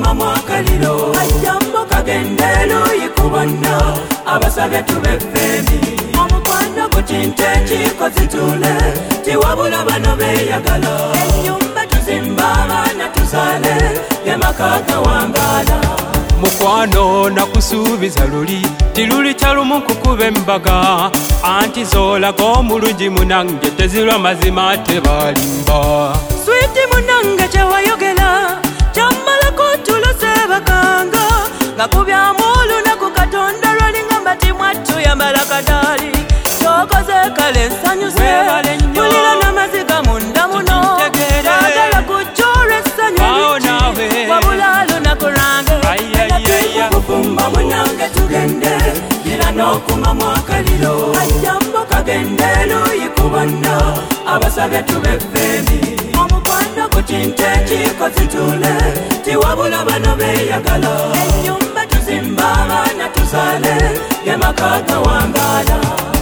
n'okuma mu akaliro ajjambo kagendero yikubonna abasabye tubeffeemi omukwano ku kintu ekikozitule tiwabula bano beeyagala ennyumba tuzimba abaana tuzaale yemakaga wangaala mukwano nakusuubiza luli tiluli kyalumu kukuba embaga anti zoolaga omulungi munange tezirwa mazima tebalimba switi munange kyewayogera kyammalako tulose bakanga nga kubyamu olunaku katonda lwalingamba timwattu yambala kadaali kyokoze kale nsanyuse mulira n'amaziga munda muno saagala kujjolwa essanyu wabula lunaku lwange kufumba munange tugende gira n'okuma mu akaliro ajjambo kagendero yikubonna abasabye tubeffeemi omukwano ku kintu ekikozitule tiwabula bano beeyagala ennyumba tuzimba abaana tuzaale yemakaga wangaala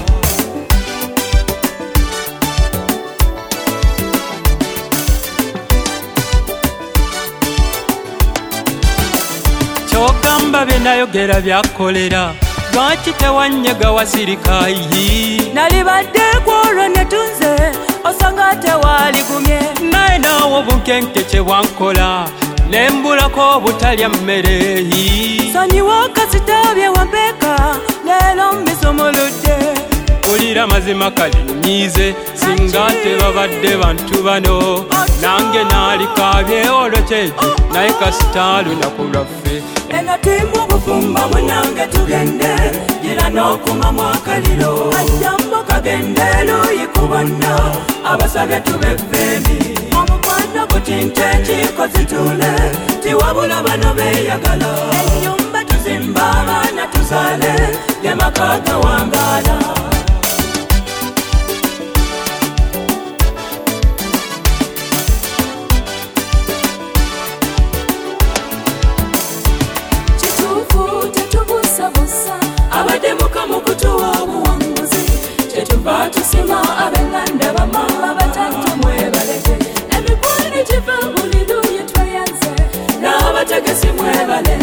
kyogamba bye nayogera byakolera lwaki tewanyega wasirikayi nalibadde kwolwo netunze osanga tewaligumye naye naawe obunkenke kye bwankola nembulako obutalya mmereyi sonyiwa kasitabye wampeeka leero mbisumuludde mpulira mazima kalinyiize singa tebabadde bantu bano nange naalikabye olwekyejo naye kasita lunaku lwaffe eno timu bufumba munange tugende gira n'okuma mu akaliro ajjambo kagendero yikubonna abasabye tubeffeemi omukwano ku kintu ekikozitule tiwabula bano beeyagala ennyumba tuzimba abaana tuzaale yemakaga wangaala abademuka mu kutuwa obuwanguzi tetuva tusima ab'enganda bamama batatu mwebalete emikwano giva buli luuyi tweyanze n'abategesi mwebale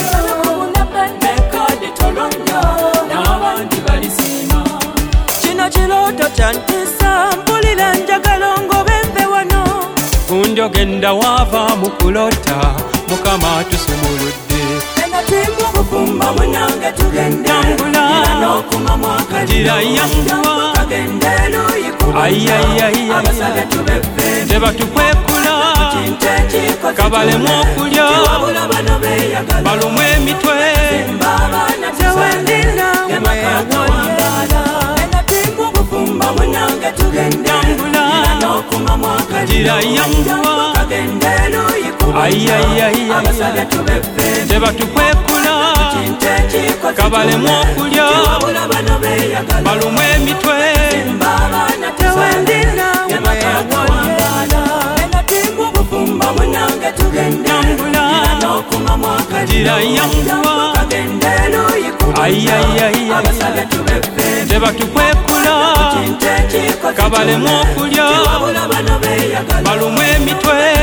nekadi tolonga n'abandi balisiima kino kirooto kyantisa mpulira njagala ngobe nve wano gundi ogenda waava mu kulota mukama tusumuludde timu bufumba munange tugende gira n'okuma mu akaliro kagendero yikubonna abasabye tubeffeemi tebatukwekula kabalemu okulya balumu emitwe tewendina yemakaga wangaala eno timu bufumba munange tugende gira n'okuma mu akaliro kagendero yikubonna abasabye tubeffeemi tebatukwekula kabalemu okulya balumu emitwe tewendina yemakaga wangaala eno timu bufumba munange tugende gira n'okuma mu akaliro kagendero yikubonna abasabye tubeffeemi tebatukwekula kabalemu okulya balumu emitwe